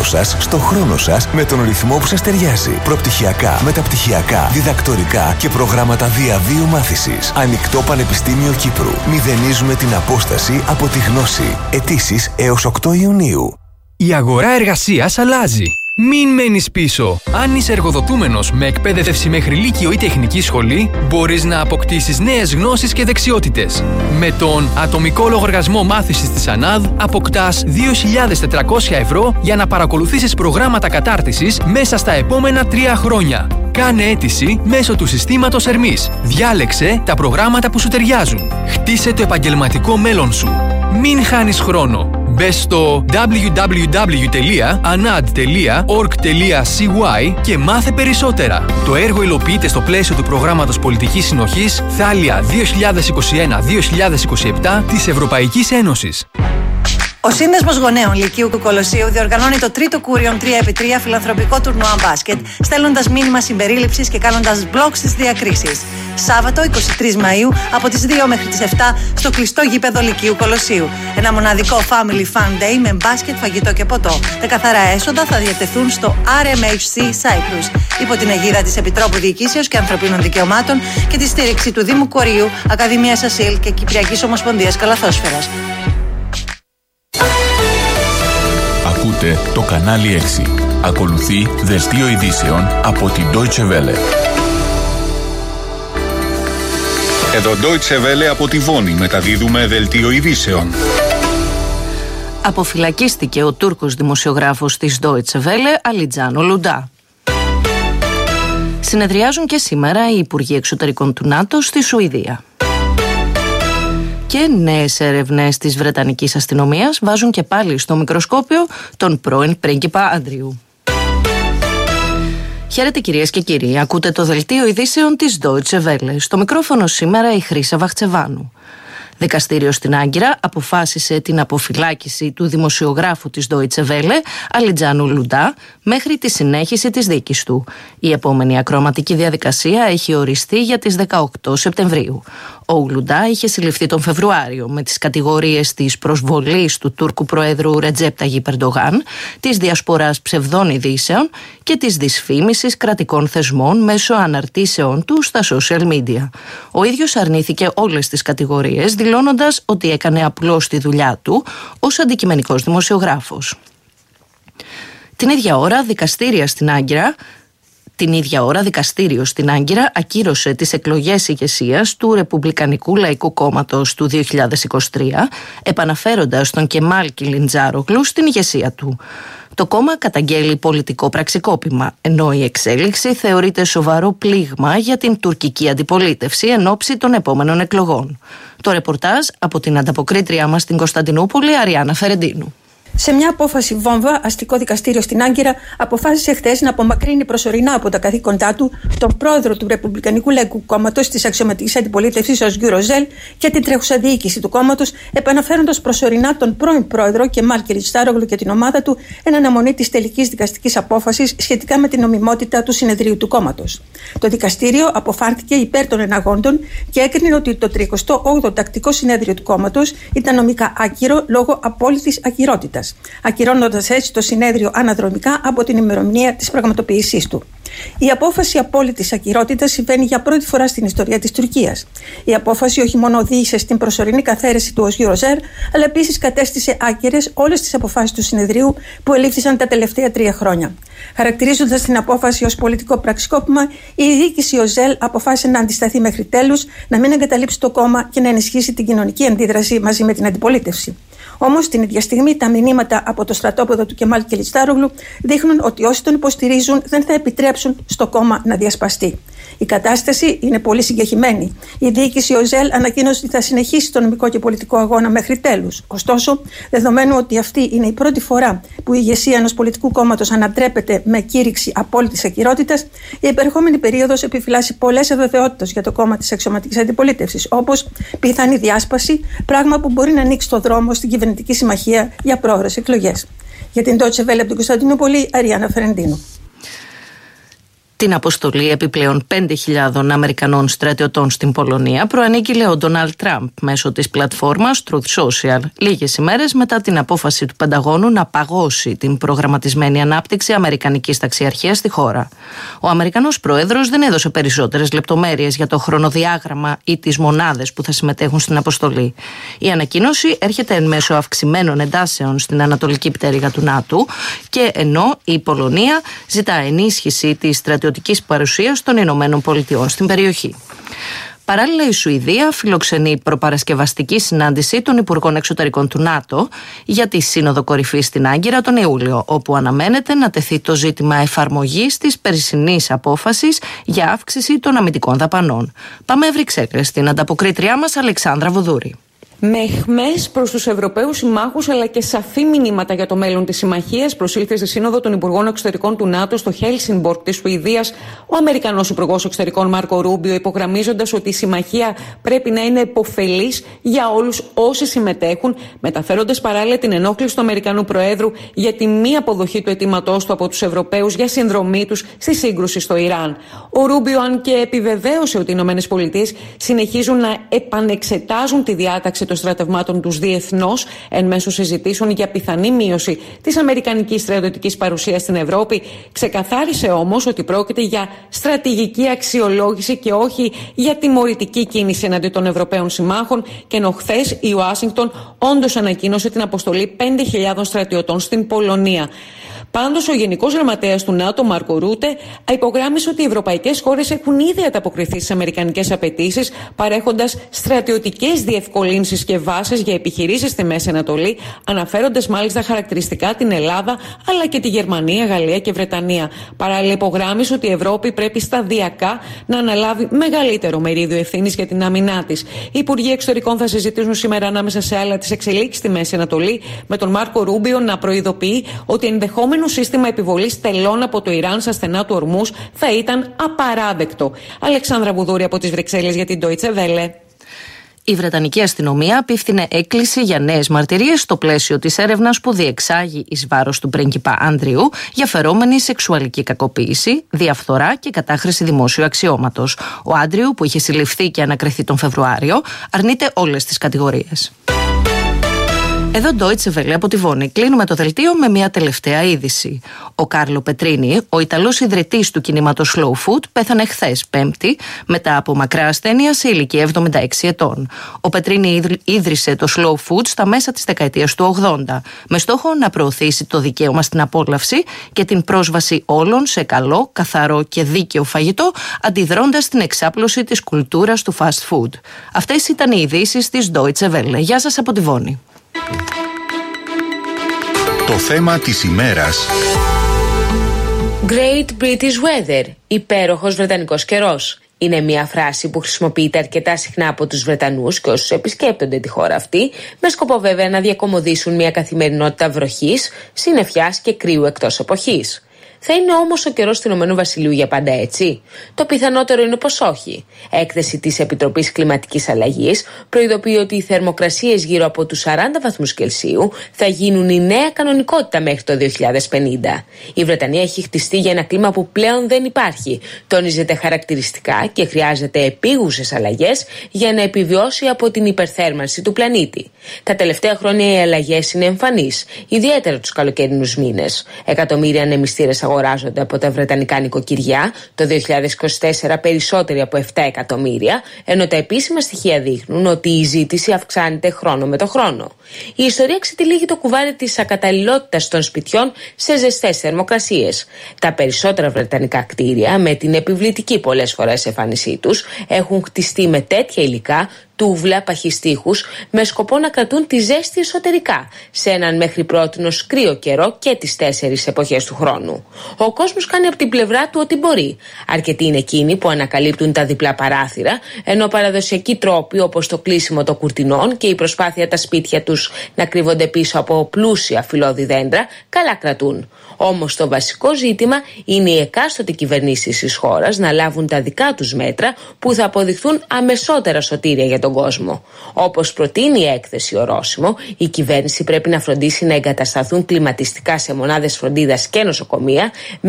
σας στο χρόνο σας με τον ρυθμό που σας ταιριάζει. Προπτυχιακά, μεταπτυχιακά, διδακτορικά και προγράμματα διαβίου μάθησης. Ανοιχτό Πανεπιστήμιο Κύπρου. Μηδενίζουμε την απόσταση από τη γνώση. Αιτήσεις έως 8 Ιουνίου. Η αγορά εργασίας αλλάζει. Μην μένεις πίσω. Αν είσαι εργοδοτούμενος με εκπαίδευση μέχρι λύκειο ή τεχνική σχολή, μπορείς να αποκτήσεις νέες γνώσεις και δεξιότητες. Με τον ατομικό λογαριασμό μάθησης της ΑΝΑΔ αποκτάς 2.400 ευρώ για να παρακολουθήσεις προγράμματα κατάρτισης μέσα στα επόμενα 3 χρόνια. Κάνε αίτηση μέσω του συστήματος Ερμής. Διάλεξε τα προγράμματα που σου ταιριάζουν. Χτίσε το επαγγελματικό μέλλον σου. Μην χάνεις χρόνο. Μπες στο www.anad.org.cy και μάθε περισσότερα. Το έργο υλοποιείται στο πλαίσιο του προγράμματος Πολιτικής Συνοχής Θάλια 2021-2027 της Ευρωπαϊκής Ένωσης. Ο Σύνδεσμος Γονέων Λυκείου του Κολοσσίου διοργανώνει το τρίτο Κούριον 3x3 φιλανθρωπικό τουρνουά μπάσκετ, στέλνοντας μήνυμα συμπερίληψης και κάνοντας μπλοκ στις διακρίσεις. Σάββατο 23 Μαΐου από τις 2 μέχρι τις 7 στο κλειστό γήπεδο Λυκείου Κολοσσίου. Ένα μοναδικό Family Fun Day με μπάσκετ, φαγητό και ποτό. Τα καθαρά έσοδα θα διατεθούν στο RMHC Cyprus υπό την αιγίδα της Επιτρόπου Διοικήσεως και Ανθρωπίνων Δικαιωμάτων και τη στήριξη του Δήμου Κορείου, Ακαδημίας Ασίλ και Κυπριακής Ομοσπονδίας Καλαθόσφαιρας. Ακούτε το κανάλι 6. Ακολουθεί δελτίο ειδήσεων από την Deutsche Welle. Εδώ Deutsche Welle από τη Βόνη μεταδίδουμε δελτίο ειδήσεων. Αποφυλακίστηκε ο Τούρκος δημοσιογράφος της Deutsche Welle, Αλιτζάνο Λουντά. Συνεδριάζουν και σήμερα οι Υπουργοί Εξωτερικών του ΝΑΤΟ στη Σουηδία. Και νέες έρευνες της Βρετανικής αστυνομίας βάζουν και πάλι στο μικροσκόπιο τον πρώην πρίγκιπα Άντριου. Χαίρετε κυρίες και κύριοι, ακούτε το δελτίο ειδήσεων της Deutsche Welle. Στο μικρόφωνο σήμερα η Χρύσα Βαχτσεβάνου. Δικαστήριο στην Άγκυρα αποφάσισε την αποφυλάκηση του δημοσιογράφου της Deutsche Welle, Αλιτζάνου Λουντά, μέχρι τη συνέχιση της δίκης του. Η επόμενη ακροαματική διαδικασία έχει οριστεί για τις 18 Σεπτεμβρίου. Ο Λουντά είχε συλληφθεί τον Φεβρουάριο με τις κατηγορίες της προσβολής του Τούρκου Προέδρου Ρετζέπ Ταγίπ Ερντογάν, της διασποράς ψευδών ειδήσεων και της δυσφήμισης κρατικών θεσμών μέσω αναρτήσεων του στα social media. Ο ίδιος αρνήθηκε όλες τις κατηγορίες, δηλώνοντας ότι έκανε απλώς τη δουλειά του ως αντικειμενικός δημοσιογράφος. Την ίδια ώρα, δικαστήριο στην Άγκυρα ακύρωσε τις εκλογές ηγεσίας του Ρεπουμπλικανικού Λαϊκού Κόμματος του 2023, επαναφέροντας τον Κεμάλ Κιλιντζάρογλου στην ηγεσία του. Το κόμμα καταγγέλει πολιτικό πραξικόπημα, ενώ η εξέλιξη θεωρείται σοβαρό πλήγμα για την τουρκική αντιπολίτευση εν ώψη των επόμενων εκλογών. Το ρεπορτάζ από την ανταποκρίτριά μας στην Κωνσταντινούπολη, Αριάννα Φερεντίνου. Σε μια απόφαση βόμβα, αστικό δικαστήριο στην Άγκυρα αποφάσισε χθες να απομακρύνει προσωρινά από τα καθήκοντά του τον πρόεδρο του Ρεπουμπλικανικού Λαϊκού Κόμματος της Αξιωματικής Αντιπολίτευσης, ο Γιούρο Ζέλ, και την τρέχουσα διοίκηση του κόμματος, επαναφέροντας προσωρινά τον πρώην πρόεδρο Κεμάλ Κιλιντζάρογλου και την ομάδα του εν αναμονή της τελικής δικαστικής απόφασης σχετικά με την νομιμότητα του συνεδρίου του κόμματος. Το δικαστήριο αποφάνθηκε υπέρ των εναγόντων και έκρινε ότι το 38ο τακτικό συνέδριο του κόμματος ήταν νομικά άκυρο λόγω απόλυτης ακυρότητας, ακυρώνοντας έτσι το συνέδριο αναδρομικά από την ημερομηνία της πραγματοποίησής του. Η απόφαση απόλυτης ακυρότητας συμβαίνει για πρώτη φορά στην ιστορία της Τουρκίας. Η απόφαση όχι μόνο οδήγησε στην προσωρινή καθαίρεση του ως Eurozer, αλλά επίσης κατέστησε άκυρες όλες τις αποφάσεις του συνεδρίου που ελήφθησαν τα τελευταία 3 χρόνια. Χαρακτηρίζοντας την απόφαση ως πολιτικό πραξικόπημα, η διοίκηση ΟΖΕΛ αποφάσισε να αντισταθεί μέχρι τέλους, να μην εγκαταλείψει το κόμμα και να ενισχύσει την κοινωνική αντίδραση μαζί με την αντιπολίτευση. Όμως, την ίδια στιγμή, τα μηνύματα από το στρατόπεδο του Κεμάλ Κιλιντζάρογλου δείχνουν ότι όσοι τον υποστηρίζουν δεν θα επιτρέψουν στο κόμμα να διασπαστεί. Η κατάσταση είναι πολύ συγκεχημένη. Η διοίκηση ΟΖΕΛ ανακοίνωσε ότι θα συνεχίσει το νομικό και πολιτικό αγώνα μέχρι τέλους. Ωστόσο, δεδομένου ότι αυτή είναι η πρώτη φορά που η ηγεσία ενός πολιτικού κόμματος ανατρέπεται με κήρυξη απόλυτης ακυρότητας, η επερχόμενη περίοδος επιφυλάσσει πολλές αβεβαιότητες για το κόμμα της Αξιωματικής Αντιπολίτευσης, όπως πιθανή διάσπαση, πράγμα που μπορεί να ανοίξει το δρόμο στην κυβερνητική συμμαχία για πρόορες εκλογές. Για την Deutsche Welle από την Κωνσταντινούπολη, Αριάννα Φερεντίνου. Την αποστολή επιπλέον 5.000 Αμερικανών στρατιωτών στην Πολωνία προανήγγειλε ο Ντόναλντ Τραμπ μέσω της πλατφόρμας Truth Social, λίγες ημέρες μετά την απόφαση του Πενταγώνου να παγώσει την προγραμματισμένη ανάπτυξη αμερικανικής ταξιαρχίας στη χώρα. Ο Αμερικανός πρόεδρος δεν έδωσε περισσότερες λεπτομέρειες για το χρονοδιάγραμμα ή τις μονάδες που θα συμμετέχουν στην αποστολή. Η ανακοίνωση έρχεται εν μέσω αυξημένων εντάσεων στην ανατολική πτέρυγα του ΝΑΤΟ και ενώ η Πολωνία ζητά ενίσχυση της στρατιωτικής παρουσίας των Ηνωμένων Πολιτειών στην περιοχή. Παράλληλα, η Σουηδία φιλοξενεί προπαρασκευαστική συνάντηση των Υπουργών Εξωτερικών του ΝΑΤΟ για τη Σύνοδο Κορυφής στην Άγκυρα τον Ιούλιο, όπου αναμένεται να τεθεί το ζήτημα εφαρμογής της περσινής απόφασης για αύξηση των αμυντικών δαπανών. Πάμε Βρυξέλλες, στην ανταποκρίτριά μας Αλεξάνδρα Βουδούρη. Με αιχμές προς τους Ευρωπαίους συμμάχους αλλά και σαφή μηνύματα για το μέλλον της συμμαχίας, προσήλθε στη Σύνοδο των Υπουργών Εξωτερικών του ΝΑΤΟ στο Χέλσινγκμπορκ της Σουηδίας ο Αμερικανός Υπουργός Εξωτερικών Μάρκο Ρούμπιο, υπογραμμίζοντας ότι η συμμαχία πρέπει να είναι επωφελής για όλους όσοι συμμετέχουν, μεταφέροντας παράλληλα την ενόχληση του Αμερικανού Προέδρου για τη μη αποδοχή του αιτήματός του από τους Ευρωπαίους για συνδρομή τους στη σύγκρουση στο Ιράν. Ο Ρούμπιο, αν και επιβεβαίωσε ότι οι ΗΠΑ συνεχίζουν να επανεξετάζουν τη διάταξη των στρατευμάτων τους διεθνώς εν μέσω συζητήσεων για πιθανή μείωση της αμερικανικής στρατιωτικής παρουσίας στην Ευρώπη, ξεκαθάρισε όμως ότι πρόκειται για στρατηγική αξιολόγηση και όχι για τιμωρητική κίνηση εναντί των Ευρωπαίων συμμάχων, και ενώ χθες η Ουάσιγκτον όντως ανακοίνωσε την αποστολή 5.000 στρατιωτών στην Πολωνία. Πάντως, ο Γενικός Γραμματέας του ΝΑΤΟ, Μάρκο Ρούτε, υπογράμμισε ότι οι ευρωπαϊκές χώρες έχουν ήδη ανταποκριθεί στις αμερικανικές απαιτήσεις, παρέχοντας στρατιωτικές διευκολύνσεις και βάσεις για επιχειρήσεις στη Μέση Ανατολή, αναφέροντας μάλιστα χαρακτηριστικά την Ελλάδα, αλλά και τη Γερμανία, Γαλλία και Βρετανία. Παράλληλα, υπογράμμισε ότι η Ευρώπη πρέπει σταδιακά να αναλάβει μεγαλύτερο μερίδιο ευθύνης για την άμυνά της. Οι Υπουργοί Εξωτερικών θα συζητήσουν σήμερα ανάμεσα σε άλλα τις εξελίξεις στη Μέση Ανατολή, με τον Μάρκο Ρούμπιο να προειδοποιεί ότι ενδεχόμενο σύστημα επιβολής τελών από το Ιράν στα στενά του Ορμούς θα ήταν απαράδεκτο. Αλεξάνδρα Βουδούρη από τις Βρυξέλλες για την Deutsche Welle. Η Βρετανική αστυνομία απίφθινε έκκληση για νέες μαρτυρίες στο πλαίσιο της έρευνας που διεξάγει εις βάρος του πρίγκιπα Άντριου για φερόμενη σεξουαλική κακοποίηση, διαφθορά και κατάχρηση δημόσιου αξιώματος. Ο Άντριου, που είχε συλληφθεί και ανακριθεί τον Φεβρουάριο, αρνείται όλες τις κατηγορίες. Εδώ Deutsche Welle από τη Βόνη. Κλείνουμε το δελτίο με μια τελευταία είδηση. Ο Κάρλο Πετρίνι, ο Ιταλός ιδρυτής του κινήματος Slow Food, πέθανε χθες Πέμπτη μετά από μακρά ασθένεια σε ηλικία 76 ετών. Ο Πετρίνι ίδρυσε το Slow Food στα μέσα της δεκαετίας του 80 με στόχο να προωθήσει το δικαίωμα στην απόλαυση και την πρόσβαση όλων σε καλό, καθαρό και δίκαιο φαγητό, αντιδρώντας στην εξάπλωση της κουλτούρας του fast food. Αυτές ήταν οι ειδήσεις της Deutsche Welle. Γεια σας από τη Βόνη. Το θέμα της ημέρας. Great British Weather, υπέροχος βρετανικός καιρός. Είναι μια φράση που χρησιμοποιείται αρκετά συχνά από τους Βρετανούς και όσους επισκέπτονται τη χώρα αυτή, με σκοπό βέβαια να διακομωδήσουν μια καθημερινότητα βροχής, συννεφιάς και κρύου εκτός εποχής. Θα είναι όμως ο καιρός του Ηνωμένου Βασιλείου για πάντα έτσι? Το πιθανότερο είναι πως όχι. Έκθεση της Επιτροπής Κλιματικής Αλλαγής προειδοποιεί ότι οι θερμοκρασίες γύρω από τους 40 βαθμούς Κελσίου θα γίνουν η νέα κανονικότητα μέχρι το 2050. Η Βρετανία έχει χτιστεί για ένα κλίμα που πλέον δεν υπάρχει. Τονίζεται χαρακτηριστικά και χρειάζεται επίγουσες αλλαγές για να επιβιώσει από την υπερθέρμανση του πλανήτη. Τα τελευταία χρόνια οι αλλαγές είναι εμφανείς, ιδιαίτερα τους καλοκαιρινούς μήνες. Εκατομμύρια ανεμιστήρες αγοράζονται από τα βρετανικά νοικοκυριά, το 2024 περισσότεροι από 7 εκατομμύρια, ενώ τα επίσημα στοιχεία δείχνουν ότι η ζήτηση αυξάνεται χρόνο με το χρόνο. Η ιστορία ξετυλίγει το κουβάρι της ακαταλληλότητας των σπιτιών σε ζεστές θερμοκρασίες. Τα περισσότερα βρετανικά κτίρια, με την επιβλητική πολλές φορές εμφάνισή τους, έχουν χτιστεί με τέτοια υλικά, τούβλα, παχυστίχους, με σκοπό να κρατούν τη ζέστη εσωτερικά σε έναν μέχρι πρότινος κρύο καιρό και τις 4 εποχές του χρόνου. Ο κόσμος κάνει από την πλευρά του ό,τι μπορεί. Αρκετοί είναι εκείνοι που ανακαλύπτουν τα διπλά παράθυρα, ενώ παραδοσιακοί τρόποι όπως το κλείσιμο των κουρτινών και η προσπάθεια τα σπίτια τους να κρύβονται πίσω από πλούσια φυλλώδη δέντρα καλά κρατούν. Όμως το βασικό ζήτημα είναι οι εκάστοτε κυβερνήσεις της χώρας να λάβουν τα δικά τους μέτρα που θα αποδειχθούν αμεσότερα σωτήρια για τον κόσμο. Όπως προτείνει η έκθεση ορόσημο, η κυβέρνηση πρέπει να φροντίσει να εγκατασταθούν κλιματιστικά σε μονάδες φροντίδας και νοσοκομεία